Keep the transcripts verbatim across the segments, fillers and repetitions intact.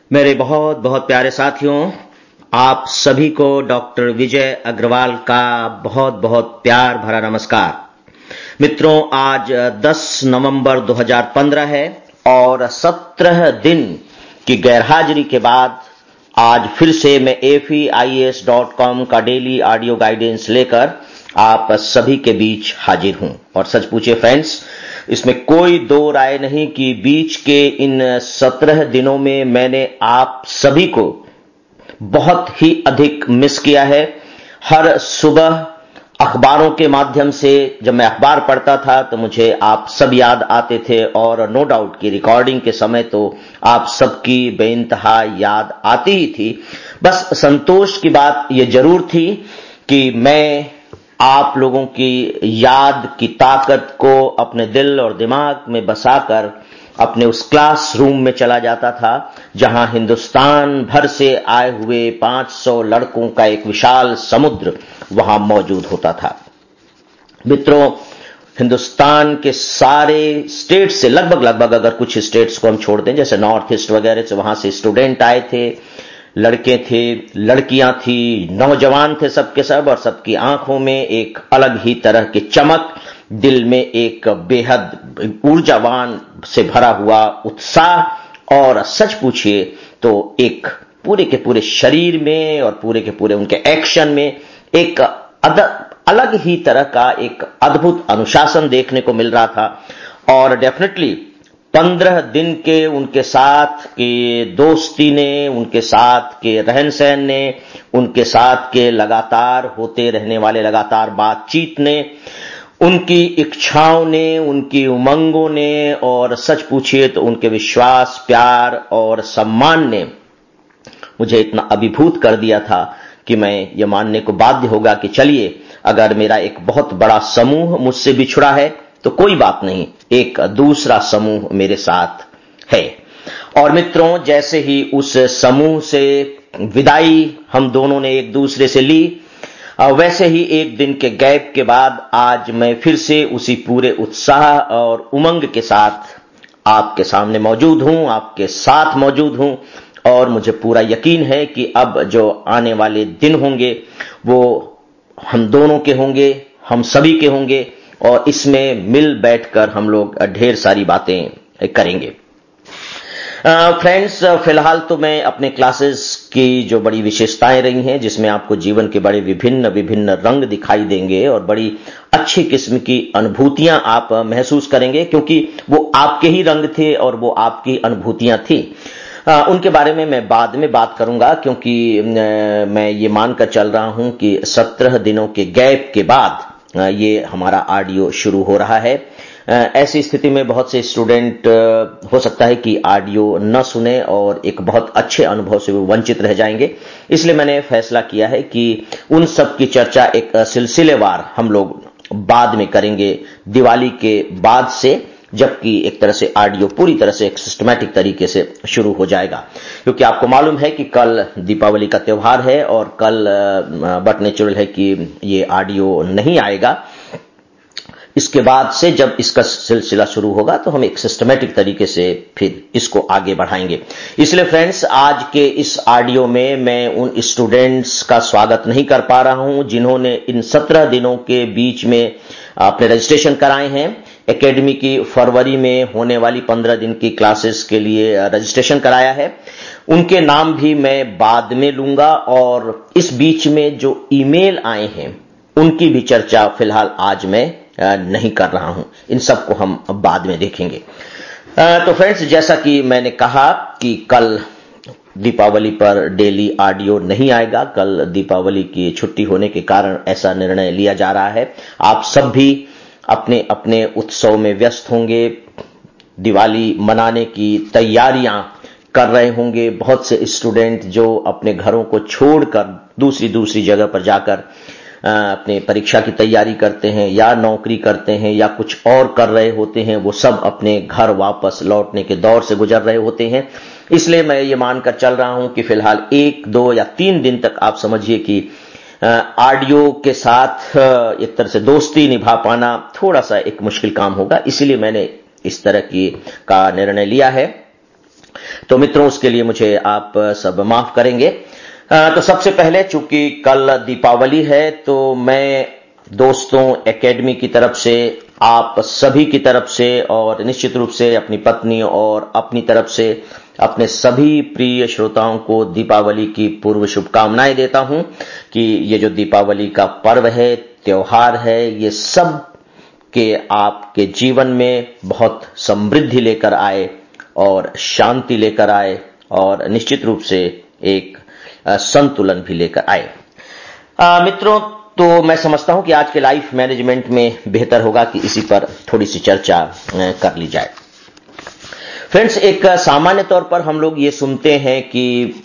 मेरे बहुत बहुत प्यारे साथियों, आप सभी को डॉक्टर विजय अग्रवाल का बहुत बहुत प्यार भरा नमस्कार। मित्रों, आज दस नवंबर दो हज़ार पंद्रह है और सत्रह दिन की गैरहाजिरी के बाद आज फिर से मैं A F E I A S dot com का डेली ऑडियो गाइडेंस लेकर आप सभी के बीच हाजिर हूं। और सच पूछिए फ्रेंड्स, इसमें कोई दो राय नहीं कि बीच के इन सत्रह दिनों में मैंने आप सभी को बहुत ही अधिक मिस किया है। हर सुबह अखबारों के माध्यम से जब मैं अखबार पढ़ता था तो मुझे आप सब याद आते थे और नो डाउट की रिकॉर्डिंग के समय तो आप सबकी बेइंतहा याद आती ही थी। बस संतोष की बात यह जरूर थी कि मैं आप लोगों की याद की ताकत को अपने दिल और दिमाग में बसाकर अपने उस क्लासरूम में चला जाता था जहां हिंदुस्तान भर से आए हुए पाँच सौ लड़कों का एक विशाल समुद्र वहां मौजूद होता था। मित्रों, हिंदुस्तान के सारे स्टेट से लगभग लगभग अगर कुछ स्टेट्स को हम छोड़ दें, जैसे नॉर्थ ईस्ट वगैरह से, वहां से स्टूडेंट आए थे, लड़के थे, लड़कियां थी, नौजवान थे, सबके सब, और सबकी आंखों में एक अलग ही तरह की चमक, दिल में एक बेहद ऊर्जावान से भरा हुआ उत्साह, और सच पूछिए तो एक पूरे के पूरे शरीर में और पूरे के पूरे उनके एक्शन में एक अलग ही तरह का एक अद्भुत अनुशासन देखने को मिल रहा था। और डेफिनेटली पंद्रह दिन के उनके साथ के दोस्ती ने, उनके साथ के रहन सहन ने, उनके साथ के लगातार होते रहने वाले लगातार बातचीत ने, उनकी इच्छाओं ने, उनकी उमंगों ने, और सच पूछिए तो उनके विश्वास, प्यार और सम्मान ने मुझे इतना अभिभूत कर दिया था कि मैं ये मानने को बाध्य होगा कि चलिए, अगर मेरा एक बहुत बड़ा समूह मुझसे बिछड़ा है तो कोई बात नहीं, एक दूसरा समूह मेरे साथ है। और मित्रों, जैसे ही उस समूह से विदाई हम दोनों ने एक दूसरे से ली, वैसे ही एक दिन के गैप के बाद आज मैं फिर से उसी पूरे उत्साह और उमंग के साथ आपके सामने मौजूद हूं, आपके साथ मौजूद हूं। और मुझे पूरा यकीन है कि अब जो आने वाले दिन होंगे वो हम दोनों के होंगे, हम सभी के होंगे, और इसमें मिल बैठकर हम लोग ढेर सारी बातें करेंगे। फ्रेंड्स, फिलहाल तो मैं अपने क्लासेस की जो बड़ी विशेषताएं रही हैं, जिसमें आपको जीवन के बड़े विभिन्न विभिन्न रंग दिखाई देंगे और बड़ी अच्छी किस्म की अनुभूतियां आप महसूस करेंगे, क्योंकि वो आपके ही रंग थे और वो आपकी अनुभूतियां थी। आ, उनके बारे में मैं बाद में बात करूंगा, क्योंकि आ, मैं ये मानकर चल रहा हूं कि सत्रह दिनों के गैप के बाद आ, ये हमारा ऑडियो शुरू हो रहा है। ऐसी स्थिति में बहुत से स्टूडेंट हो सकता है कि ऑडियो न सुने और एक बहुत अच्छे अनुभव से वो वंचित रह जाएंगे। इसलिए मैंने फैसला किया है कि उन सब की चर्चा एक सिलसिलेवार हम लोग बाद में करेंगे, दिवाली के बाद से, जबकि एक तरह से ऑडियो पूरी तरह से एक सिस्टमैटिक तरीके से शुरू हो जाएगा। क्योंकि आपको मालूम है कि कल दीपावली का त्योहार है और कल बट नेचुरल है कि ये ऑडियो नहीं आएगा। इसके बाद से जब इसका सिलसिला शुरू होगा तो हम एक सिस्टमैटिक तरीके से फिर इसको आगे बढ़ाएंगे। इसलिए फ्रेंड्स, आज के इस ऑडियो में मैं उन स्टूडेंट्स का स्वागत नहीं कर पा रहा हूं जिन्होंने इन सत्रह दिनों के बीच में अपने रजिस्ट्रेशन कराए हैं। एकेडमी की फरवरी में होने वाली पंद्रह दिन की क्लासेस के लिए रजिस्ट्रेशन कराया है। उनके नाम भी मैं बाद में लूंगा, और इस बीच में जो ईमेल आए हैं उनकी भी चर्चा फिलहाल आज मैं नहीं कर रहा हूं। इन सबको हम बाद में देखेंगे। तो फ्रेंड्स, जैसा कि मैंने कहा कि कल दीपावली पर डेली ऑडियो नहीं आएगा। कल दीपावली की छुट्टी होने के कारण ऐसा निर्णय लिया जा रहा है। आप सब भी अपने अपने उत्सव में व्यस्त होंगे, दिवाली मनाने की तैयारियां कर रहे होंगे। बहुत से स्टूडेंट जो अपने घरों को छोड़कर दूसरी दूसरी जगह पर जाकर अपने परीक्षा की तैयारी करते हैं या नौकरी करते हैं या कुछ और कर रहे होते हैं, वो सब अपने घर वापस लौटने के दौर से गुजर रहे होते हैं। इसलिए मैं ये मानकर चल रहा हूं कि फिलहाल एक दो या तीन दिन तक आप समझिए कि ऑडियो के साथ एक तरह से दोस्ती निभा पाना थोड़ा सा एक मुश्किल काम होगा। इसीलिए मैंने इस तरह की का निर्णय लिया है। तो मित्रों, उसके लिए मुझे आप सब माफ करेंगे। तो सबसे पहले, चूंकि कल दीपावली है, तो मैं दोस्तों, एकेडमी की तरफ से, आप सभी की तरफ से और निश्चित रूप से अपनी पत्नी और अपनी तरफ से अपने सभी प्रिय श्रोताओं को दीपावली की पूर्व शुभकामनाएं देता हूं कि ये जो दीपावली का पर्व है, त्योहार है, ये सब के आपके जीवन में बहुत समृद्धि लेकर आए और शांति लेकर आए और निश्चित रूप से एक संतुलन भी लेकर आए। आ, मित्रों, तो मैं समझता हूं कि आज के लाइफ मैनेजमेंट में बेहतर होगा कि इसी पर थोड़ी सी चर्चा कर ली जाए। फ्रेंड्स, एक सामान्य तौर पर हम लोग ये सुनते हैं कि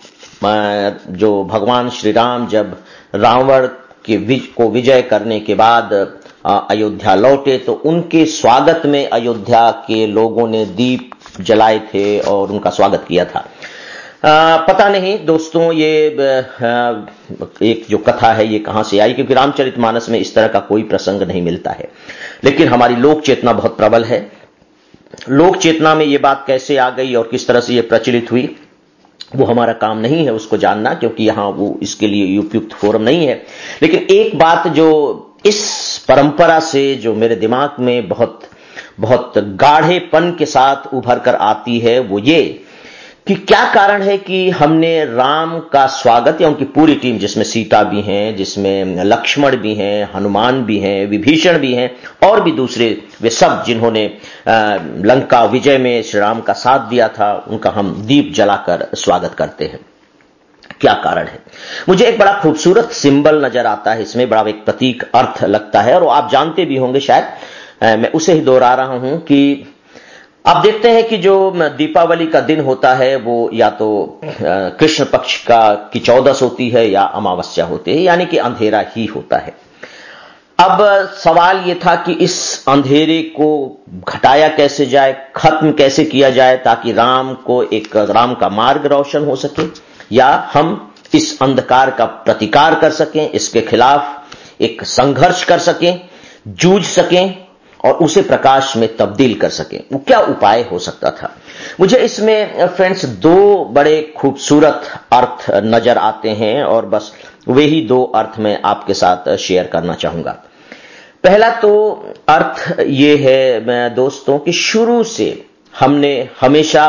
जो भगवान श्री राम जब रावण के विजय को विजय करने के बाद अयोध्या लौटे, तो उनके स्वागत में अयोध्या के लोगों ने दीप जलाए थे और उनका स्वागत किया था। आ, पता नहीं दोस्तों, ये आ, एक जो कथा है ये कहां से आई, क्योंकि रामचरितमानस में इस तरह का कोई प्रसंग नहीं मिलता है। लेकिन हमारी लोक चेतना बहुत प्रबल है। लोक चेतना में ये बात कैसे आ गई और किस तरह से ये प्रचलित हुई, वो हमारा काम नहीं है उसको जानना, क्योंकि यहां वो इसके लिए उपयुक्त फोरम नहीं है। लेकिन एक बात जो इस परंपरा से जो मेरे दिमाग में बहुत बहुत गाढ़ेपन के साथ उभर कर आती है, वो ये कि क्या कारण है कि हमने राम का स्वागत, या उनकी पूरी टीम, जिसमें सीता भी हैं, जिसमें लक्ष्मण भी हैं, हनुमान भी हैं, विभीषण भी हैं और भी दूसरे, वे सब जिन्होंने लंका विजय में श्री राम का साथ दिया था, उनका हम दीप जलाकर स्वागत करते हैं। क्या कारण है? मुझे एक बड़ा खूबसूरत सिंबल नजर आता है इसमें, बड़ा एक प्रतीक अर्थ लगता है, और आप जानते भी होंगे शायद, मैं उसे ही दोहरा रहा हूं कि आप देखते हैं कि जो दीपावली का दिन होता है वो या तो कृष्ण पक्ष का की चौदस होती है या अमावस्या होती है, यानी कि अंधेरा ही होता है। अब सवाल ये था कि इस अंधेरे को घटाया कैसे जाए, खत्म कैसे किया जाए, ताकि राम को एक राम का मार्ग रोशन हो सके, या हम इस अंधकार का प्रतिकार कर सकें, इसके खिलाफ एक संघर्ष कर सकें, जूझ सकें और उसे प्रकाश में तब्दील कर सकें। वो क्या उपाय हो सकता था? मुझे इसमें फ्रेंड्स दो बड़े खूबसूरत अर्थ नजर आते हैं, और बस वे ही दो अर्थ मैं आपके साथ शेयर करना चाहूंगा। पहला तो अर्थ ये है मैं दोस्तों कि शुरू से हमने हमेशा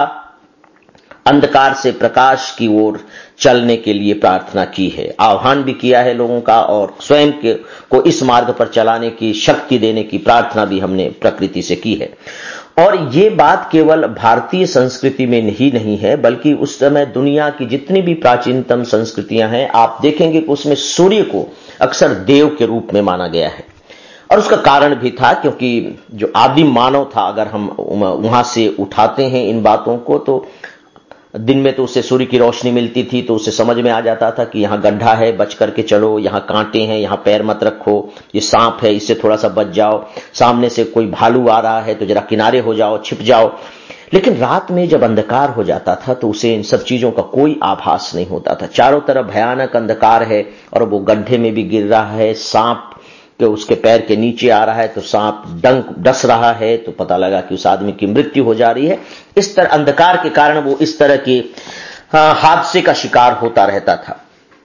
अंधकार से प्रकाश की ओर चलने के लिए प्रार्थना की है, आह्वान भी किया है लोगों का, और स्वयं के को इस मार्ग पर चलाने की शक्ति देने की प्रार्थना भी हमने प्रकृति से की है। और ये बात केवल भारतीय संस्कृति में ही नहीं है, बल्कि उस समय दुनिया की जितनी भी प्राचीनतम संस्कृतियां हैं, आप देखेंगे कि उसमें सूर्य को अक्सर देव के रूप में माना गया है। और उसका कारण भी था, क्योंकि जो आदिम मानव था, अगर हम वहां से उठाते हैं इन बातों को, तो दिन में तो उसे सूर्य की रोशनी मिलती थी, तो उसे समझ में आ जाता था कि यहां गड्ढा है, बच करके चलो, यहां कांटे हैं, यहां पैर मत रखो, ये सांप है, इससे थोड़ा सा बच जाओ, सामने से कोई भालू आ रहा है तो जरा किनारे हो जाओ, छिप जाओ। लेकिन रात में जब अंधकार हो जाता था तो उसे इन सब चीजों का कोई आभास नहीं होता था। चारों तरफ भयानक अंधकार है और वो गड्ढे में भी गिर रहा है, सांप कि उसके पैर के नीचे आ रहा है तो सांप डंक डस रहा है, तो पता लगा कि उस आदमी की मृत्यु हो जा रही है। इस तरह अंधकार के कारण वो इस तरह के हादसे का शिकार होता रहता था।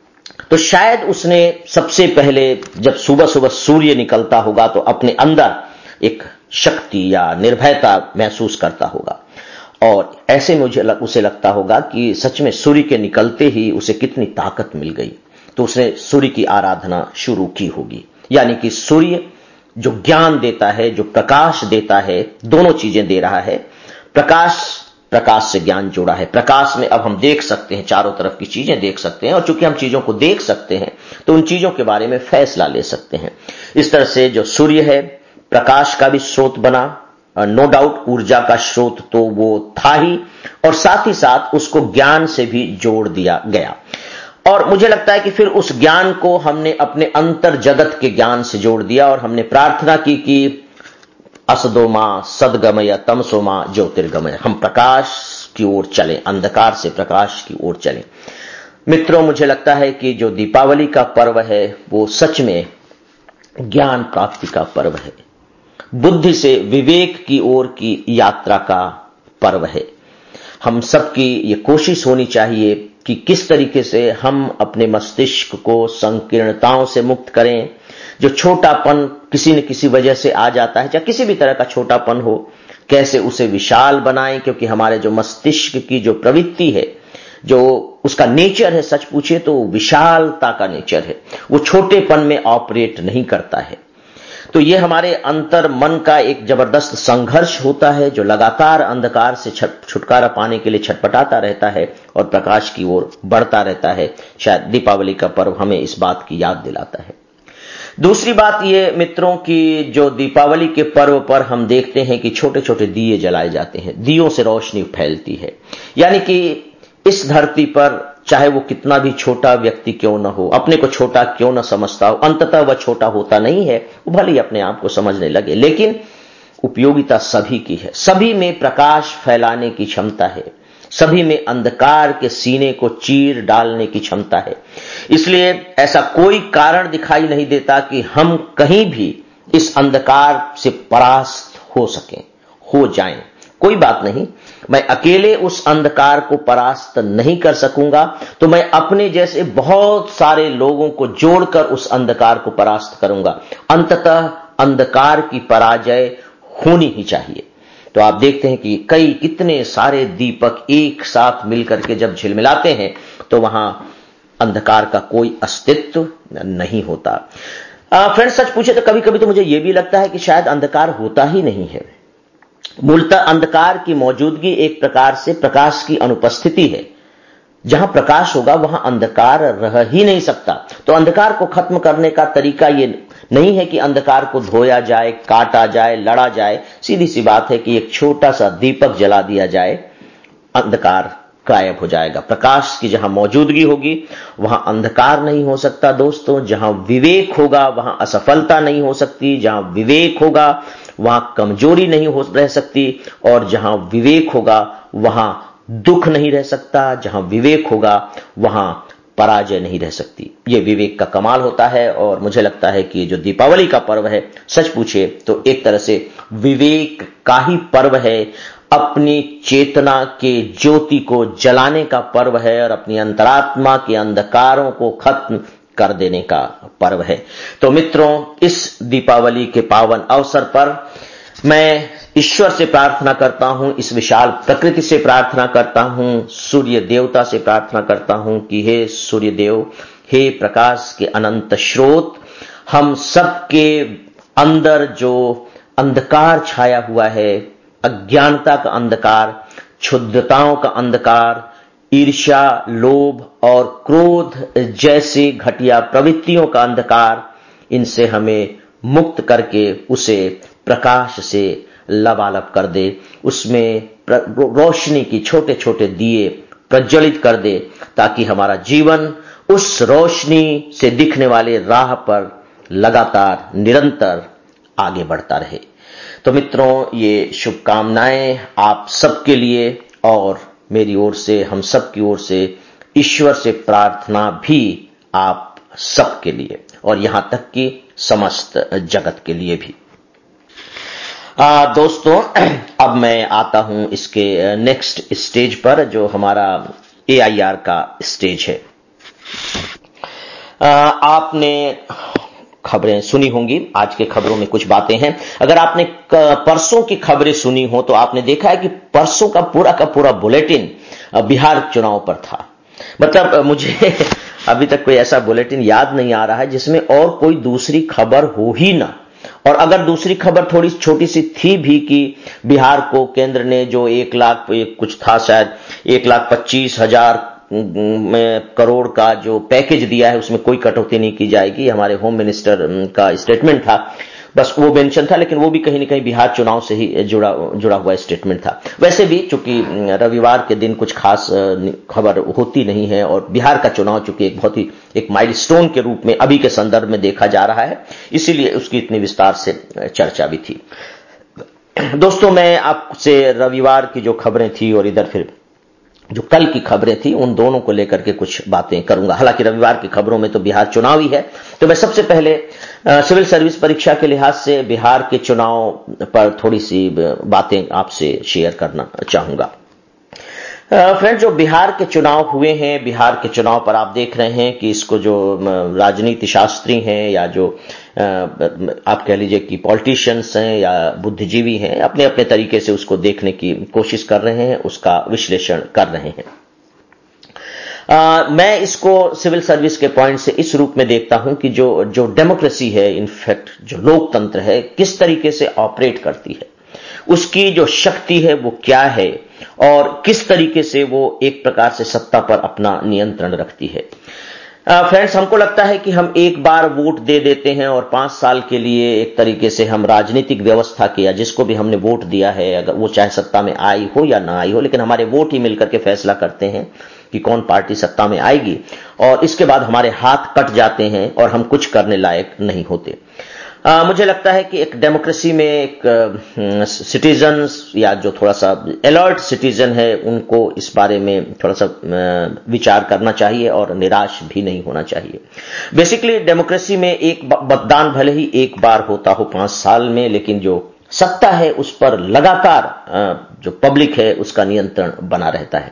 तो शायद उसने सबसे पहले जब सुबह सुबह सूर्य निकलता होगा तो अपने अंदर एक शक्ति या निर्भयता महसूस करता होगा, और ऐसे मुझे लग, उसे लगता होगा कि सच में सूर्य के निकलते ही उसे कितनी ताकत मिल गई। तो उसने सूर्य की आराधना शुरू की होगी, यानी कि सूर्य जो ज्ञान देता है, जो प्रकाश देता है, दोनों चीजें दे रहा है। प्रकाश प्रकाश से ज्ञान जोड़ा है। प्रकाश में अब हम देख सकते हैं, चारों तरफ की चीजें देख सकते हैं, और चूंकि हम चीजों को देख सकते हैं तो उन चीजों के बारे में फैसला ले सकते हैं। इस तरह से जो सूर्य है प्रकाश का भी स्रोत बना, नो डाउट ऊर्जा का स्रोत तो वो था ही, और साथ ही साथ उसको ज्ञान से भी जोड़ दिया गया। और मुझे लगता है कि फिर उस ज्ञान को हमने अपने अंतर जगत के ज्ञान से जोड़ दिया, और हमने प्रार्थना की कि असदोमा सदगमय तमसोमा ज्योतिर्गमय, हम प्रकाश की ओर चलें, अंधकार से प्रकाश की ओर चलें। मित्रों, मुझे लगता है कि जो दीपावली का पर्व है वो सच में ज्ञान प्राप्ति का पर्व है, बुद्धि से विवेक की ओर की यात्रा का पर्व है। हम सबकी ये कोशिश होनी चाहिए कि किस तरीके से हम अपने मस्तिष्क को संकीर्णताओं से मुक्त करें। जो छोटापन किसी न किसी वजह से आ जाता है, चाहे किसी भी तरह का छोटापन हो, कैसे उसे विशाल बनाएं, क्योंकि हमारे जो मस्तिष्क की जो प्रवृत्ति है, जो उसका नेचर है, सच पूछे तो विशालता का नेचर है, वो छोटेपन में ऑपरेट नहीं करता है। तो ये हमारे अंतर मन का एक जबरदस्त संघर्ष होता है जो लगातार अंधकार से छुटकारा पाने के लिए छटपटाता रहता है और प्रकाश की ओर बढ़ता रहता है। शायद दीपावली का पर्व हमें इस बात की याद दिलाता है। दूसरी बात ये मित्रों की, जो दीपावली के पर्व पर हम देखते हैं कि छोटे छोटे दिए जलाए जाते हैं, दियों से रोशनी फैलती है। यानी कि इस धरती पर चाहे वो कितना भी छोटा व्यक्ति क्यों न हो, अपने को छोटा क्यों न समझता हो, अंततः वह छोटा होता नहीं है, वो भले ही अपने आप को समझने लगे, लेकिन उपयोगिता सभी की है। सभी में प्रकाश फैलाने की क्षमता है, सभी में अंधकार के सीने को चीर डालने की क्षमता है। इसलिए ऐसा कोई कारण दिखाई नहीं देता कि हम कहीं भी इस अंधकार से परास्त हो सकें, हो जाएं। कोई बात नहीं, मैं अकेले उस अंधकार को परास्त नहीं कर सकूंगा, तो मैं अपने जैसे बहुत सारे लोगों को जोड़कर उस अंधकार को परास्त करूंगा। अंततः अंधकार की पराजय होनी ही चाहिए। तो आप देखते हैं कि कई कितने सारे दीपक एक साथ मिलकर के जब झिलमिलाते हैं तो वहां अंधकार का कोई अस्तित्व नहीं होता। फ्रेंड्स, सच पूछे तो कभी कभी तो मुझे यह भी लगता है कि शायद अंधकार होता ही नहीं है। मूलतः अंधकार की मौजूदगी एक प्रकार से प्रकाश की अनुपस्थिति है। जहां प्रकाश होगा वहां अंधकार रह ही नहीं सकता। तो अंधकार को खत्म करने का तरीका यह नहीं है कि अंधकार को धोया जाए, काटा जाए, लड़ा जाए। सीधी सी बात है कि एक छोटा सा दीपक जला दिया जाए, अंधकार गायब हो जाएगा। प्रकाश की जहां मौजूदगी होगी वहां अंधकार नहीं हो सकता दोस्तों। जहां विवेक होगा वहां असफलता नहीं हो सकती। जहां विवेक होगा वहां कमजोरी नहीं हो रह सकती, और जहां विवेक होगा वहां दुख नहीं रह सकता। जहां विवेक होगा वहां पराजय नहीं रह सकती। ये विवेक का कमाल होता है। और मुझे लगता है कि जो दीपावली का पर्व है, सच पूछे तो एक तरह से विवेक का ही पर्व है। अपनी चेतना के ज्योति को जलाने का पर्व है और अपनी अंतरात्मा के अंधकारों को खत्म कर देने का पर्व है। तो मित्रों, इस दीपावली के पावन अवसर पर मैं ईश्वर से प्रार्थना करता हूं, इस विशाल प्रकृति से प्रार्थना करता हूं, सूर्य देवता से प्रार्थना करता हूं कि हे सूर्य देव, हे प्रकाश के अनंत स्रोत, हम सबके अंदर जो अंधकार छाया हुआ है, अज्ञानता का अंधकार, क्षुद्रताओं का अंधकार, ईर्ष्या, लोभ और क्रोध जैसी घटिया प्रवृत्तियों का अंधकार, इनसे हमें मुक्त करके उसे प्रकाश से लबालब कर दे। उसमें रोशनी की छोटे छोटे दिए प्रज्वलित कर दे, ताकि हमारा जीवन उस रोशनी से दिखने वाले राह पर लगातार निरंतर आगे बढ़ता रहे। तो मित्रों, ये शुभकामनाएं आप सबके लिए और मेरी ओर से, हम सब की ओर से ईश्वर से प्रार्थना भी आप सबके लिए, और यहां तक कि समस्त जगत के लिए भी। आ, दोस्तों, अब मैं आता हूं इसके नेक्स्ट स्टेज पर, जो हमारा ए आई आर का स्टेज है। आ, आपने खबरें सुनी होंगी। आज के खबरों में कुछ बातें हैं। अगर आपने परसों की खबरें सुनी हो तो आपने देखा है कि परसों का पूरा का पूरा बुलेटिन बिहार चुनाव पर था। मतलब मुझे अभी तक कोई ऐसा बुलेटिन याद नहीं आ रहा है जिसमें और कोई दूसरी खबर हो ही ना। और अगर दूसरी खबर थोड़ी छोटी सी थी भी कि बिहार को केंद्र ने जो एक लाख कुछ था, शायद एक लाख पच्चीस हजार में करोड़ का जो पैकेज दिया है, उसमें कोई कटौती नहीं की जाएगी, हमारे होम मिनिस्टर का स्टेटमेंट था, बस वो मेंशन था। लेकिन वो भी कहीं न कहीं बिहार चुनाव से ही जुड़ा जुड़ा हुआ स्टेटमेंट था। वैसे भी चूंकि रविवार के दिन कुछ खास खबर होती नहीं है, और बिहार का चुनाव चूंकि एक बहुत ही एक माइलस्टोन के रूप में अभी के संदर्भ में देखा जा रहा है, इसीलिए उसकी इतनी विस्तार से चर्चा भी थी। दोस्तों, मैं आपसे रविवार की जो खबरें थी और इधर फिर जो कल की खबरें थी, उन दोनों को लेकर के कुछ बातें करूंगा। हालांकि रविवार की खबरों में तो बिहार चुनाव ही है। तो मैं सबसे पहले सिविल सर्विस परीक्षा के लिहाज से बिहार के चुनाव पर थोड़ी सी बातें आपसे शेयर करना चाहूंगा। फ्रेंड्स, जो बिहार के चुनाव हुए हैं, बिहार के चुनाव पर आप देख रहे हैं कि इसको जो राजनीति शास्त्री हैं या जो आप कह लीजिए कि पॉलिटिशियंस हैं या बुद्धिजीवी हैं, अपने अपने तरीके से उसको देखने की कोशिश कर रहे हैं, उसका विश्लेषण कर रहे हैं। आ, मैं इसको सिविल सर्विस के पॉइंट से इस रूप में देखता हूं कि जो जो डेमोक्रेसी है, इनफैक्ट जो लोकतंत्र है, किस तरीके से ऑपरेट करती है, उसकी जो शक्ति है वो क्या है और किस तरीके से वो एक प्रकार से सत्ता पर अपना नियंत्रण रखती है। फ्रेंड्स, हमको लगता है कि हम एक बार वोट दे देते हैं और पांच साल के लिए एक तरीके से हम राजनीतिक व्यवस्था के या जिसको भी हमने वोट दिया है, अगर वो चाहे सत्ता में आई हो या ना आई हो, लेकिन हमारे वोट ही मिलकर के फैसला करते हैं कि कौन पार्टी सत्ता में आएगी, और इसके बाद हमारे हाथ कट जाते हैं और हम कुछ करने लायक नहीं होते। आ, मुझे लगता है कि एक डेमोक्रेसी में एक सिटीजन्स या जो थोड़ा सा अलर्ट सिटीजन है, उनको इस बारे में थोड़ा सा विचार करना चाहिए और निराश भी नहीं होना चाहिए। बेसिकली डेमोक्रेसी में एक मतदान भले ही एक बार होता हो पांच साल में, लेकिन जो सत्ता है उस पर लगातार जो पब्लिक है उसका नियंत्रण बना रहता है।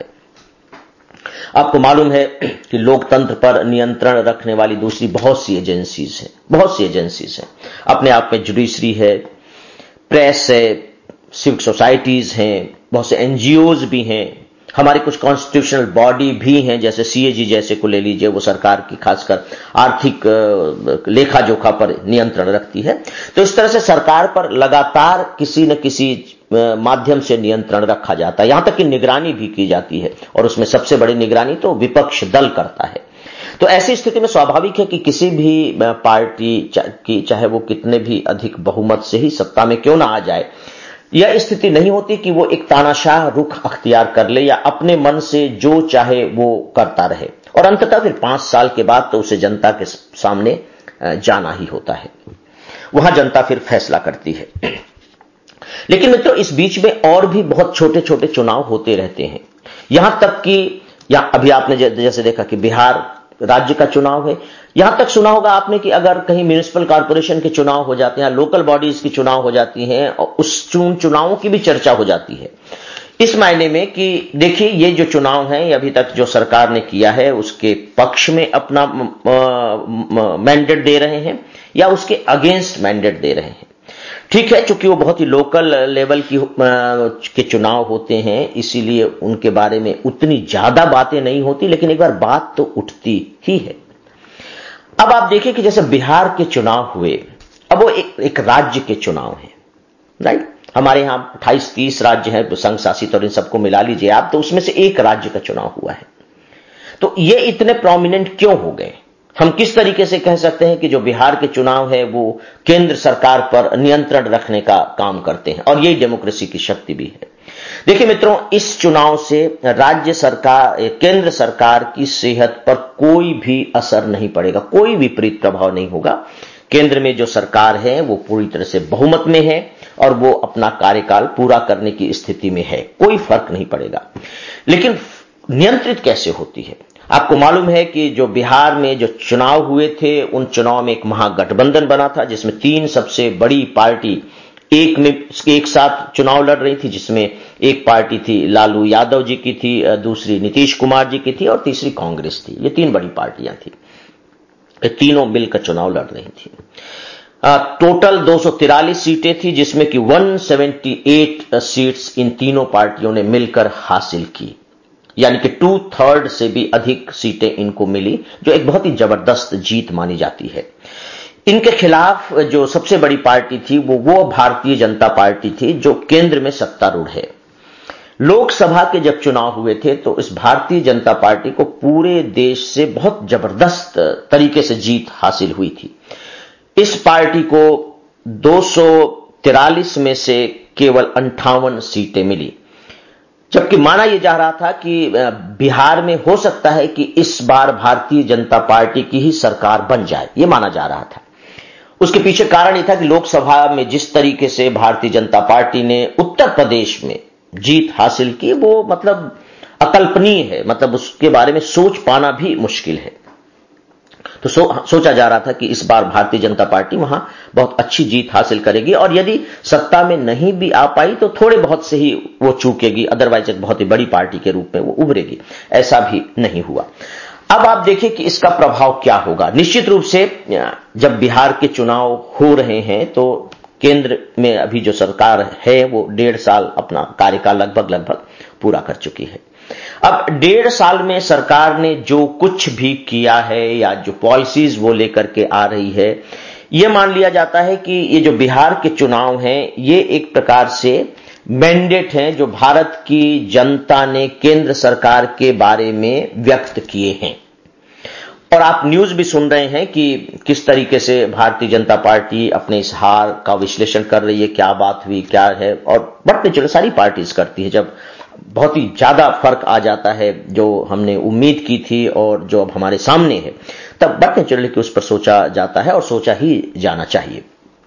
आपको मालूम है कि लोकतंत्र पर नियंत्रण रखने वाली दूसरी बहुत सी एजेंसीज हैं, बहुत सी एजेंसीज हैं। अपने आप में जुडिशरी है, प्रेस है, सिविक सोसाइटीज हैं, बहुत से एनजीओज भी हैं, हमारी कुछ कॉन्स्टिट्यूशनल बॉडी भी हैं, जैसे सीएजी जैसे को ले लीजिए, वो सरकार की खासकर आर्थिक लेखा जोखा पर नियंत्रण रखती है। तो इस तरह से सरकार पर लगातार किसी न किसी माध्यम से नियंत्रण रखा जाता है, यहां तक कि निगरानी भी की जाती है, और उसमें सबसे बड़ी निगरानी तो विपक्ष दल करता है। तो ऐसी स्थिति में स्वाभाविक है कि किसी भी पार्टी की चाहे वो कितने भी अधिक बहुमत से ही सत्ता में क्यों ना आ जाए, यह स्थिति नहीं होती कि वो एक तानाशाह रुख अख्तियार कर ले या अपने मन से जो चाहे वो करता रहे, और अंततः फिर पांच साल के बाद तो उसे जनता के सामने जाना ही होता है, वहां जनता फिर फैसला करती है। लेकिन मित्रों, इस बीच में और भी बहुत छोटे छोटे चुनाव होते रहते हैं, यहां तक कि या अभी आपने जैसे देखा कि बिहार राज्य का चुनाव है, यहां तक सुना होगा आपने कि अगर कहीं म्युनिसिपल कॉर्पोरेशन के चुनाव हो जाते हैं, लोकल बॉडीज की चुनाव हो जाती हैं, और उस चुन चुनावों की भी चर्चा हो जाती है, इस मायने में कि देखिए ये जो चुनाव हैं अभी तक जो सरकार ने किया है उसके पक्ष में अपना मैंडेट दे रहे हैं या उसके अगेंस्ट मैंडेट दे रहे हैं। ठीक है, चूंकि वो बहुत ही लोकल लेवल की के चुनाव होते हैं, इसीलिए उनके बारे में उतनी ज्यादा बातें नहीं होती, लेकिन एक बार बात तो उठती ही है। अब आप देखिए कि जैसे बिहार के चुनाव हुए, अब वो एक, एक राज्य के चुनाव हैं, राइट। हमारे यहां अट्ठाईस तीस राज्य हैं संघ शासित, और इन सबको मिला लीजिए आप, तो उसमें से एक राज्य का चुनाव हुआ है। तो ये इतने प्रोमिनेंट क्यों हो गए? हम किस तरीके से कह सकते हैं कि जो बिहार के चुनाव है वो केंद्र सरकार पर नियंत्रण रखने का काम करते हैं, और यही डेमोक्रेसी की शक्ति भी है। देखिए मित्रों, इस चुनाव से राज्य सरकार, केंद्र सरकार की सेहत पर कोई भी असर नहीं पड़ेगा, कोई विपरीत प्रभाव नहीं होगा। केंद्र में जो सरकार है वो पूरी तरह से बहुमत में है और वो अपना कार्यकाल पूरा करने की स्थिति में है, कोई फर्क नहीं पड़ेगा। लेकिन नियंत्रित कैसे होती है? आपको मालूम है कि जो बिहार में जो चुनाव हुए थे, उन चुनाव में एक महागठबंधन बना था, जिसमें तीन सबसे बड़ी पार्टी एक में एक साथ चुनाव लड़ रही थी, जिसमें एक पार्टी थी लालू यादव जी की थी, दूसरी नीतीश कुमार जी की थी, और तीसरी कांग्रेस थी। ये तीन बड़ी पार्टियां थी, ये तीनों मिलकर चुनाव लड़ रही थी। टोटल दो सौ तिरालीस सीटें थी, जिसमें कि एक सौ अठहत्तर सीट्स इन तीनों पार्टियों ने मिलकर हासिल की, यानी कि टू थर्ड से भी अधिक सीटें इनको मिली, जो एक बहुत ही जबरदस्त जीत मानी जाती है। इनके खिलाफ जो सबसे बड़ी पार्टी थी वो वो भारतीय जनता पार्टी थी, जो केंद्र में सत्तारूढ़ है। लोकसभा के जब चुनाव हुए थे तो इस भारतीय जनता पार्टी को पूरे देश से बहुत जबरदस्त तरीके से जीत हासिल हुई थी। इस पार्टी को दो सौ तिरालीस में से केवल अंठावन सीटें मिली, जबकि माना यह जा रहा था कि बिहार में हो सकता है कि इस बार भारतीय जनता पार्टी की ही सरकार बन जाए, यह माना जा रहा था। उसके पीछे कारण यह था कि लोकसभा में जिस तरीके से भारतीय जनता पार्टी ने उत्तर प्रदेश में जीत हासिल की, वो मतलब अकल्पनीय है, मतलब उसके बारे में सोच पाना भी मुश्किल है। तो सो, सोचा जा रहा था कि इस बार भारतीय जनता पार्टी वहां बहुत अच्छी जीत हासिल करेगी और यदि सत्ता में नहीं भी आ पाई तो थोड़े बहुत से ही वो चूकेगी, अदरवाइज एक बहुत ही बड़ी पार्टी के रूप में वो उभरेगी। ऐसा भी नहीं हुआ। अब आप देखिए कि इसका प्रभाव क्या होगा। निश्चित रूप से जब बिहार के चुनाव हो रहे हैं तो केंद्र में अभी जो सरकार है वो डेढ़ साल अपना कार्यकाल लगभग लगभग पूरा कर चुकी है। अब डेढ़ साल में सरकार ने जो कुछ भी किया है या जो पॉलिसीज वो लेकर के आ रही है, ये मान लिया जाता है कि ये जो बिहार के चुनाव हैं ये एक प्रकार से मैंडेट हैं जो भारत की जनता ने केंद्र सरकार के बारे में व्यक्त किए हैं। और आप न्यूज भी सुन रहे हैं कि किस तरीके से भारतीय जनता पार्टी अपने इस हार का विश्लेषण कर रही है, क्या बात हुई, क्या है, और बढ़ते चले सारी पार्टीज करती है। जब बहुत ही ज्यादा फर्क आ जाता है जो हमने उम्मीद की थी और जो अब हमारे सामने है, तब बढ़ते चले कि उस पर सोचा जाता है और सोचा ही जाना चाहिए।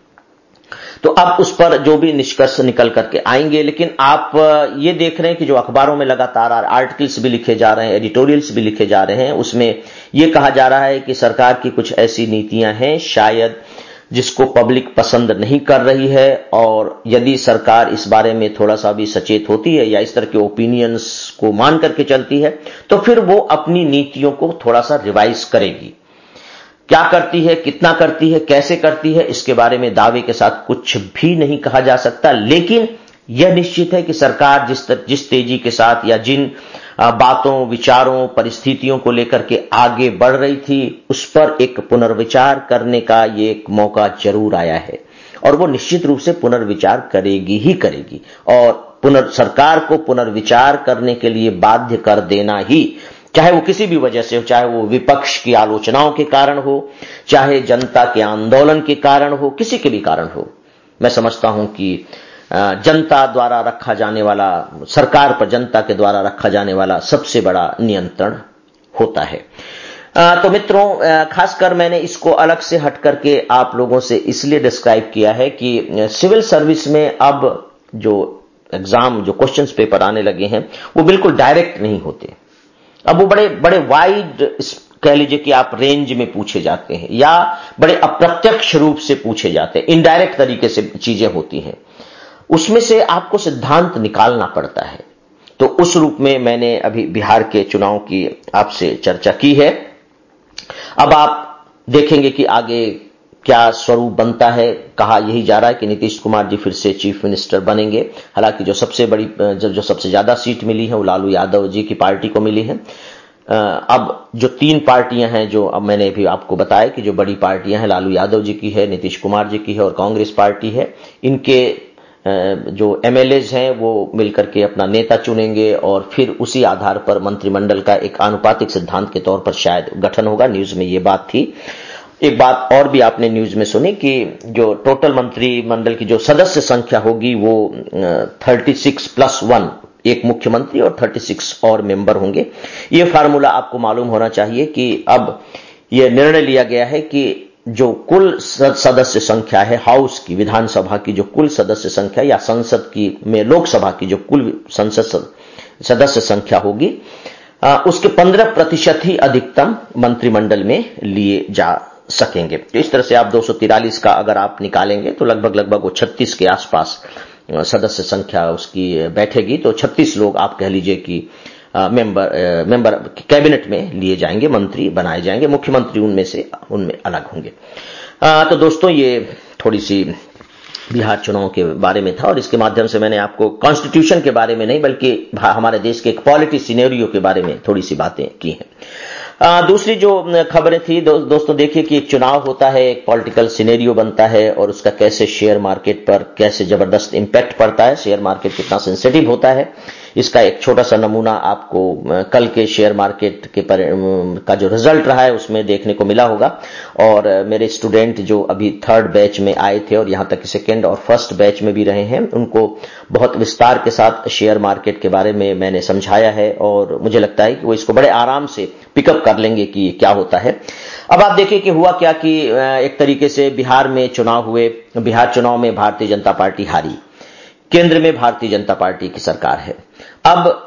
तो अब उस पर जो भी निष्कर्ष निकल करके आएंगे, लेकिन आप ये देख रहे हैं कि जो अखबारों में लगातार आर्टिकल्स भी लिखे जा रहे हैं, एडिटोरियल्स भी लिखे जा रहे हैं, उसमें ये कहा जा रहा है कि सरकार की कुछ ऐसी नीतियां हैं शायद जिसको पब्लिक पसंद नहीं कर रही है, और यदि सरकार इस बारे में थोड़ा सा भी सचेत होती है या इस तरह के ओपिनियंस को मान करके चलती है तो फिर वो अपनी नीतियों को थोड़ा सा रिवाइज करेगी। क्या करती है, कितना करती है, कैसे करती है, इसके बारे में दावे के साथ कुछ भी नहीं कहा जा सकता, लेकिन यह निश्चित है कि सरकार जिस जिस तेजी के साथ या जिन बातों, विचारों, परिस्थितियों को लेकर के आगे बढ़ रही थी उस पर एक पुनर्विचार करने का ये एक मौका जरूर आया है और वो निश्चित रूप से पुनर्विचार करेगी ही करेगी। और पुनर् सरकार को पुनर्विचार करने के लिए बाध्य कर देना ही, चाहे वो किसी भी वजह से हो, चाहे वो विपक्ष की आलोचनाओं के कारण हो, चाहे जनता के आंदोलन के कारण हो, किसी के भी कारण हो, मैं समझता हूं कि जनता द्वारा रखा जाने वाला, सरकार पर जनता के द्वारा रखा जाने वाला सबसे बड़ा नियंत्रण होता है। तो मित्रों, खासकर मैंने इसको अलग से हट करके आप लोगों से इसलिए डिस्क्राइब किया है कि सिविल सर्विस में अब जो एग्जाम, जो क्वेश्चंस पेपर आने लगे हैं वो बिल्कुल डायरेक्ट नहीं होते। अब वो बड़े बड़े वाइड, कह लीजिए कि आप रेंज में पूछे जाते हैं या बड़े अप्रत्यक्ष रूप से पूछे जाते हैं, इनडायरेक्ट तरीके से चीजें होती हैं, उसमें से आपको सिद्धांत निकालना पड़ता है। तो उस रूप में मैंने अभी बिहार के चुनाव की आपसे चर्चा की है। अब आप देखेंगे कि आगे क्या स्वरूप बनता है। कहा यही जा रहा है कि नीतीश कुमार जी फिर से चीफ मिनिस्टर बनेंगे। हालांकि जो सबसे बड़ी, जो, जो सबसे ज्यादा सीट मिली है वो लालू यादव जी की पार्टी को मिली है। अब जो तीन पार्टियां हैं, जो अब मैंने भी आपको बताया कि जो बड़ी पार्टियां हैं, लालू यादव जी की है, नीतीश कुमार जी की है और कांग्रेस पार्टी है, इनके जो एमएलएज हैं वो मिलकर के अपना नेता चुनेंगे और फिर उसी आधार पर मंत्रिमंडल का एक आनुपातिक सिद्धांत के तौर पर शायद गठन होगा। न्यूज में ये बात थी। एक बात और भी आपने न्यूज में सुनी कि जो टोटल मंत्रिमंडल की जो सदस्य संख्या होगी वो छत्तीस प्लस वन, एक मुख्यमंत्री और छत्तीस और मेंबर होंगे। ये फार्मूला आपको मालूम होना चाहिए कि अब ये निर्णय लिया गया है कि जो कुल सदस्य संख्या है हाउस की, विधानसभा की जो कुल सदस्य संख्या या संसद की में लोकसभा की जो कुल संसद सदस्य संख्या होगी, उसके पंद्रह प्रतिशत ही अधिकतम मंत्रिमंडल में लिए जा सकेंगे। तो इस तरह से आप दो सौ तिरालीस का अगर आप निकालेंगे तो लगभग लगभग वो छत्तीस के आसपास सदस्य संख्या उसकी बैठेगी। तो छत्तीस लोग आप कह लीजिए कि मेंबर मेंबर कैबिनेट में लिए जाएंगे, मंत्री बनाए जाएंगे, मुख्यमंत्री उनमें से उनमें अलग होंगे। आ, तो दोस्तों, ये थोड़ी सी बिहार चुनाव के बारे में था और इसके माध्यम से मैंने आपको कॉन्स्टिट्यूशन के बारे में नहीं बल्कि हमारे देश के एक पॉलिटी सिनेरियो के बारे में थोड़ी सी बातें की हैं। आ, दूसरी जो खबरें थी दो, दोस्तों देखिए कि एक चुनाव होता है, एक पॉलिटिकल सिनेरियो बनता है और उसका कैसे शेयर मार्केट पर कैसे जबरदस्त इंपैक्ट पड़ता है, शेयर मार्केट कितना सेंसिटिव होता है, इसका एक छोटा सा नमूना आपको कल के शेयर मार्केट के पर, का जो रिजल्ट रहा है उसमें देखने को मिला होगा। और मेरे स्टूडेंट जो अभी थर्ड बैच में आए थे और यहां तक सेकेंड और फर्स्ट बैच में भी रहे हैं, उनको बहुत विस्तार के साथ शेयर मार्केट के बारे में मैंने समझाया है और मुझे लगता है कि वो इसको बड़े आराम से पिकअप कर लेंगे कि क्या होता है। अब आप देखिए कि हुआ क्या कि एक तरीके से बिहार में चुनाव हुए, बिहार चुनाव में भारतीय जनता पार्टी हारी, केंद्र में भारतीय जनता पार्टी की सरकार है। अब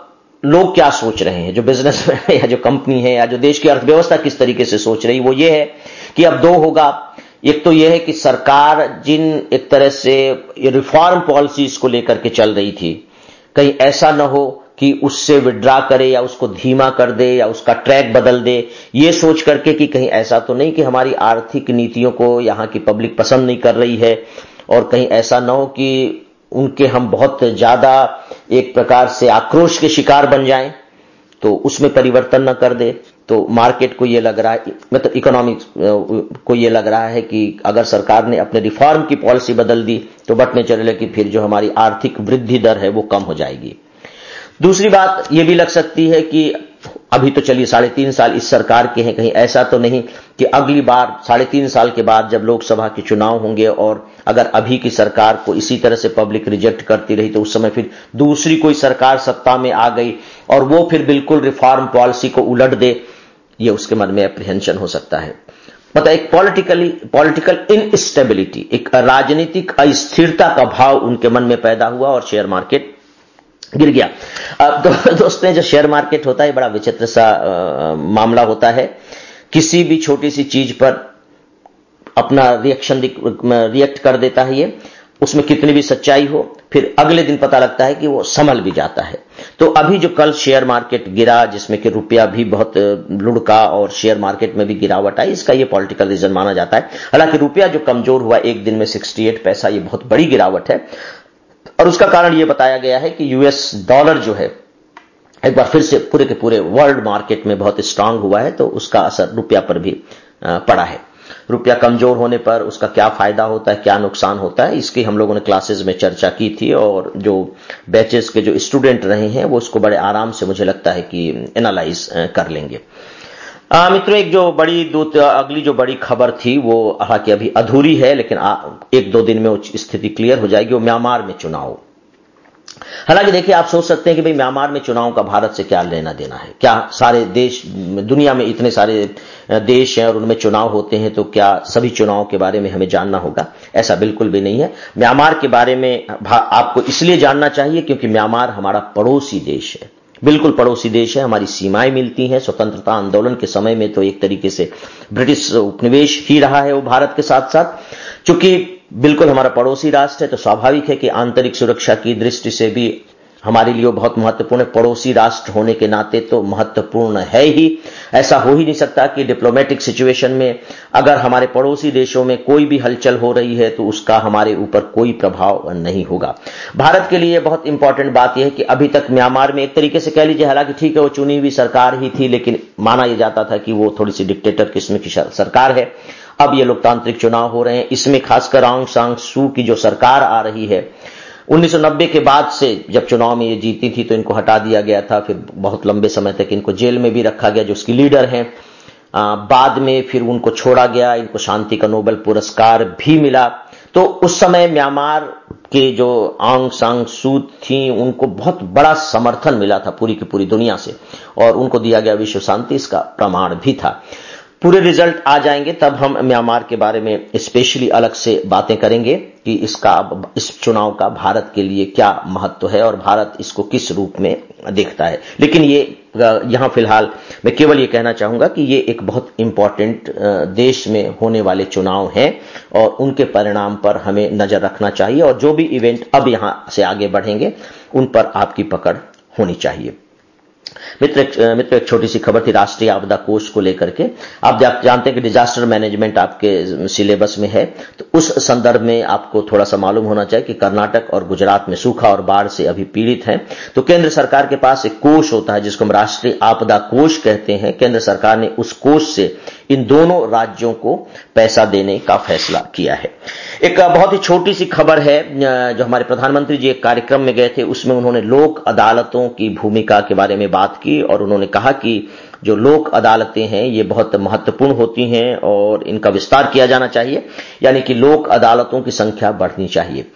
लोग क्या सोच रहे हैं, जो बिजनेसमैन है या जो कंपनी है या जो देश की अर्थव्यवस्था किस तरीके से सोच रही, वो ये है कि अब दो होगा। एक तो यह है कि सरकार जिन एक तरह से रिफॉर्म पॉलिसीज को लेकर के चल रही थी, कहीं ऐसा न हो कि उससे विड्रा करे या उसको धीमा कर दे या उसका ट्रैक बदल दे, ये सोच करके कि कहीं ऐसा तो नहीं कि हमारी आर्थिक नीतियों को यहां की पब्लिक पसंद नहीं कर रही है, और कहीं ऐसा न हो कि उनके हम बहुत ज्यादा एक प्रकार से आक्रोश के शिकार बन जाएं, तो उसमें परिवर्तन न कर दे। तो मार्केट को ये लग रहा है, मतलब इकोनॉमिक्स को ये लग रहा है कि अगर सरकार ने अपने रिफॉर्म की पॉलिसी बदल दी तो बट नेचुरल है कि फिर जो हमारी आर्थिक वृद्धि दर है वो कम हो जाएगी। दूसरी बात ये भी लग सकती है कि अभी तो चलिए साढ़े तीन साल इस सरकार के हैं, कहीं ऐसा तो नहीं कि अगली बार साढ़े तीन साल के बाद जब लोकसभा के चुनाव होंगे और अगर अभी की सरकार को इसी तरह से पब्लिक रिजेक्ट करती रही तो उस समय फिर दूसरी कोई सरकार सत्ता में आ गई और वो फिर बिल्कुल रिफॉर्म पॉलिसी को उलट दे, ये उसके मन में अप्रीहेंशन हो सकता है। मतलब एक पॉलिटिकली पॉलिटिकल इनस्टेबिलिटी, एक राजनीतिक अस्थिरता का भाव उनके मन में पैदा हुआ और शेयर मार्केट गिर गया। अब दो, दोस्तों जो शेयर मार्केट होता है बड़ा विचित्र सा आ, मामला होता है। किसी भी छोटी सी चीज पर अपना रिएक्शन रिएक्ट कर देता है, ये उसमें कितनी भी सच्चाई हो फिर अगले दिन पता लगता है कि वो संभल भी जाता है। तो अभी जो कल शेयर मार्केट गिरा जिसमें कि रुपया भी बहुत लुढ़का और शेयर मार्केट में भी गिरावट आई, इसका ये पॉलिटिकल रीजन माना जाता है। हालांकि रुपया जो कमजोर हुआ एक दिन में अड़सठ पैसा, ये बहुत बड़ी गिरावट है और उसका कारण यह बताया गया है कि यूएस डॉलर जो है एक बार फिर से पूरे के पूरे वर्ल्ड मार्केट में बहुत स्ट्रांग हुआ है, तो उसका असर रुपया पर भी पड़ा है। रुपया कमजोर होने पर उसका क्या फायदा होता है, क्या नुकसान होता है, इसकी हम लोगों ने क्लासेस में चर्चा की थी और जो बैचेस के जो स्टूडेंट रहे हैं वो उसको बड़े आराम से मुझे लगता है कि एनालाइज कर लेंगे। आ, मित्रों एक जो बड़ी दो अगली जो बड़ी खबर थी वो हालांकि अभी अधूरी है लेकिन आ, एक दो दिन में वो स्थिति क्लियर हो जाएगी, वो म्यांमार में चुनाव। हालांकि देखिए आप सोच सकते हैं कि भाई म्यांमार में चुनाव का भारत से क्या लेना देना है, क्या सारे देश दुनिया में इतने सारे देश हैं और उनमें चुनाव होते हैं तो क्या सभी चुनाव के बारे में हमें जानना होगा? ऐसा बिल्कुल भी नहीं है। म्यांमार के बारे में आपको इसलिए जानना चाहिए क्योंकि म्यांमार हमारा पड़ोसी देश है, बिल्कुल पड़ोसी देश है, हमारी सीमाएं मिलती हैं। स्वतंत्रता आंदोलन के समय में तो एक तरीके से ब्रिटिश उपनिवेश ही रहा है वो भारत के साथ साथ। चूंकि बिल्कुल हमारा पड़ोसी राष्ट्र है तो स्वाभाविक है कि आंतरिक सुरक्षा की दृष्टि से भी हमारे लिए बहुत महत्वपूर्ण है। पड़ोसी राष्ट्र होने के नाते तो महत्वपूर्ण है ही। ऐसा हो ही नहीं सकता कि डिप्लोमेटिक सिचुएशन में अगर हमारे पड़ोसी देशों में कोई भी हलचल हो रही है तो उसका हमारे ऊपर कोई प्रभाव नहीं होगा। भारत के लिए बहुत इंपॉर्टेंट बात यह है कि अभी तक म्यांमार में एक तरीके से कह लीजिए, हालांकि ठीक है वो चुनी हुई सरकार ही थी लेकिन माना यह जाता था कि वो थोड़ी सी डिक्टेटर किस्म की सरकार है। अब ये लोकतांत्रिक चुनाव हो रहे हैं, इसमें खासकर आंग सान सू की जो सरकार आ रही है, उन्नीस सौ नब्बे के बाद से जब चुनाव में ये जीती थी तो इनको हटा दिया गया था, फिर बहुत लंबे समय तक इनको जेल में भी रखा गया जो उसकी लीडर हैं। बाद में फिर उनको छोड़ा गया, इनको शांति का नोबेल पुरस्कार भी मिला। तो उस समय म्यांमार के जो आंग सान सू थी उनको बहुत बड़ा समर्थन मिला था पूरी की पूरी दुनिया से और उनको दिया गया विश्व शांति, इसका प्रमाण भी था। पूरे रिजल्ट आ जाएंगे तब हम म्यांमार के बारे में स्पेशली अलग से बातें करेंगे कि इसका इस चुनाव का भारत के लिए क्या महत्व है और भारत इसको किस रूप में देखता है। लेकिन ये यहां फिलहाल मैं केवल ये कहना चाहूंगा कि ये एक बहुत इंपॉर्टेंट देश में होने वाले चुनाव हैं और उनके परिणाम पर हमें नजर रखना चाहिए और जो भी इवेंट अब यहां से आगे बढ़ेंगे उन पर आपकी पकड़ होनी चाहिए। मित्र मित्र एक छोटी सी खबर थी राष्ट्रीय आपदा कोष को लेकर के। आप जानते हैं कि डिजास्टर मैनेजमेंट आपके सिलेबस में है, तो उस संदर्भ में आपको थोड़ा सा मालूम होना चाहिए कि कर्नाटक और गुजरात में सूखा और बाढ़ से अभी पीड़ित हैं। तो केंद्र सरकार के पास एक कोष होता है जिसको हम राष्ट्रीय आपदा कोष कहते हैं। केंद्र सरकार ने उस कोष से इन दोनों राज्यों को पैसा देने का फैसला किया है। एक बहुत ही छोटी सी खबर है, जो हमारे प्रधानमंत्री जी एक कार्यक्रम में गए थे उसमें उन्होंने लोक अदालतों की भूमिका के बारे में बात की और उन्होंने कहा कि जो लोक अदालतें हैं ये बहुत महत्वपूर्ण होती हैं और इनका विस्तार किया जाना चाहिए, यानी कि लोक अदालतों की संख्या बढ़नी चाहिए।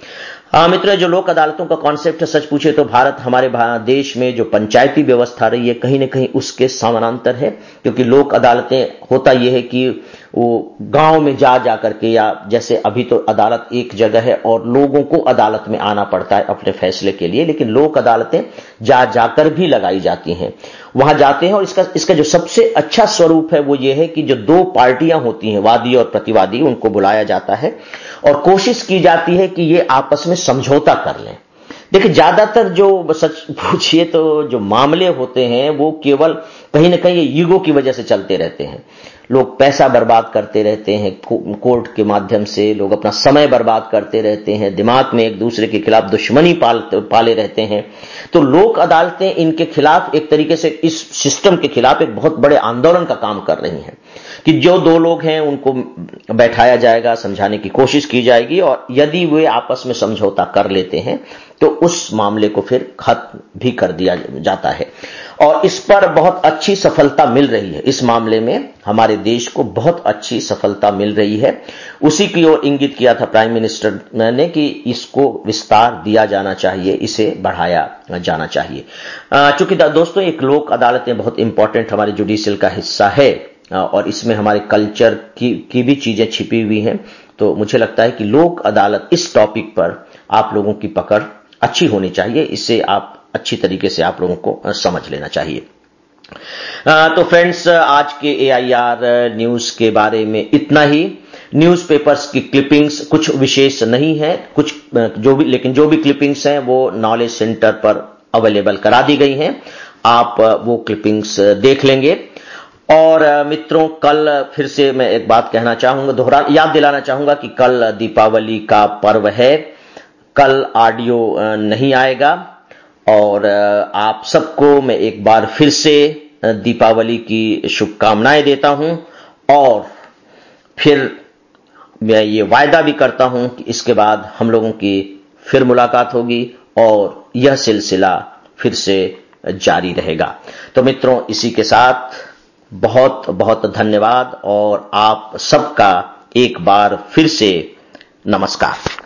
हाँ मित्रों, जो लोक अदालतों का कॉन्सेप्ट है, सच पूछे तो भारत हमारे देश में जो पंचायती व्यवस्था रही है कहीं न कहीं उसके समानांतर है, क्योंकि लोक अदालतें होता यह है कि वो गांव में जा जा करके, या जैसे अभी तो अदालत एक जगह है और लोगों को अदालत में आना पड़ता है अपने फैसले के लिए, लेकिन लोक अदालतें जा जाकर भी लगाई जाती हैं, वहां जाते हैं। और इसका इसका जो सबसे अच्छा स्वरूप है वो ये है कि जो दो पार्टियां होती हैं, वादी और प्रतिवादी, उनको बुलाया जाता है और कोशिश की जाती है कि ये आपस में समझौता कर लें। देखिए, ज्यादातर जो सच पूछिए तो जो मामले होते हैं वो केवल कहीं ना कहीं ईगो की वजह से चलते रहते हैं। लोग पैसा बर्बाद करते रहते हैं, कोर्ट के माध्यम से लोग अपना समय बर्बाद करते रहते हैं, दिमाग में एक दूसरे के खिलाफ दुश्मनी पाल पाले रहते हैं। तो लोक अदालतें इनके खिलाफ एक तरीके से, इस सिस्टम के खिलाफ एक बहुत बड़े आंदोलन का काम कर रही हैं कि जो दो लोग हैं उनको बैठाया जाएगा, समझाने की कोशिश की जाएगी, और यदि वे आपस में समझौता कर लेते हैं तो उस मामले को फिर खत्म भी कर दिया जाता है। और इस पर बहुत अच्छी सफलता मिल रही है। इस मामले में हमारे देश को बहुत अच्छी सफलता मिल रही है। उसी की ओर इंगित किया था प्राइम मिनिस्टर ने कि इसको विस्तार दिया जाना चाहिए, इसे बढ़ाया जाना चाहिए। चूंकि दोस्तों, एक लोक अदालतें बहुत इंपॉर्टेंट हमारे जुडिशियल का हिस्सा है और इसमें हमारे कल्चर की, की भी चीजें छिपी हुई हैं। तो मुझे लगता है कि लोक अदालत, इस टॉपिक पर आप लोगों की पकड़ अच्छी होनी चाहिए, इससे आप अच्छी तरीके से आप लोगों को समझ लेना चाहिए। तो फ्रेंड्स, आज के ए आई आर न्यूज के बारे में इतना ही। न्यूज़पेपर्स की क्लिपिंग्स कुछ विशेष नहीं है, कुछ जो भी लेकिन जो भी क्लिपिंग्स हैं वो नॉलेज सेंटर पर अवेलेबल करा दी गई हैं, आप वो क्लिपिंग्स देख लेंगे। और मित्रों, कल फिर से मैं एक बात कहना चाहूंगा, दोहरा याद दिलाना चाहूंगा कि कल दीपावली का पर्व है। कल ऑडियो नहीं आएगा और आप सबको मैं एक बार फिर से दीपावली की शुभकामनाएं देता हूं और फिर मैं ये वायदा भी करता हूं कि इसके बाद हम लोगों की फिर मुलाकात होगी और यह सिलसिला फिर से जारी रहेगा। तो मित्रों, इसी के साथ बहुत बहुत धन्यवाद और आप सबका एक बार फिर से नमस्कार।